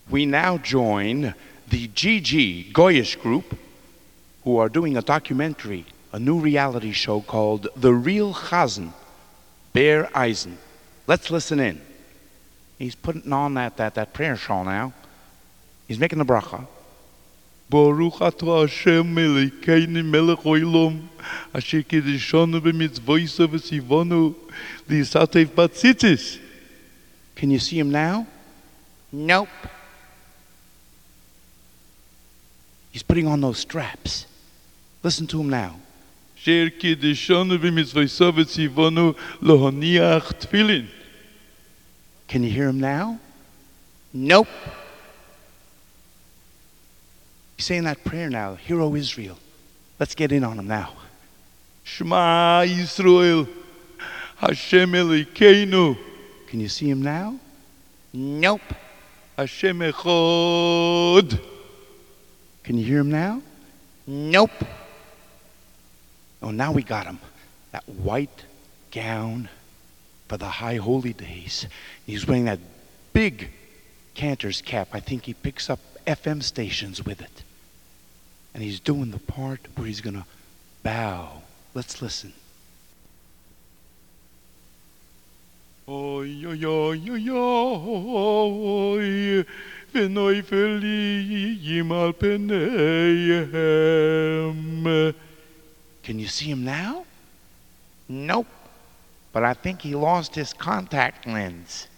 We now join the GG Goyish group, who are doing a documentary, a new reality show called The Real Chazan, Bear Eisen. Let's listen in. He's putting on that prayer shawl now. He's making the bracha. Baruch atah Hashem Elokeinu melech olam, asher kiddushanu b'mitzvosav v'tzivanu lisatev batzitzis. Can you see him now? Nope. He's putting on those straps. Listen to him now. Asher kiddushanu b'mitzvosav v'tzivanu lohaniach tefillin. Can you hear him now? Nope. He's saying that prayer now, Hero Israel. Let's get in on him now. Shema Yisrael, Hashem Elokeinu. Can you see him now? Nope. Hashem Echad. Can you hear him now? Nope. Oh, now we got him. That white gown for the high holy days. He's wearing that big cantor's cap. I think he picks up FM stations with it. And he's doing the part where he's going to bow. Let's listen. Oy, oy, oy, oy, oy, v'noifelim al peneihem. Can you see him now? Nope. But I think he lost his contact lens.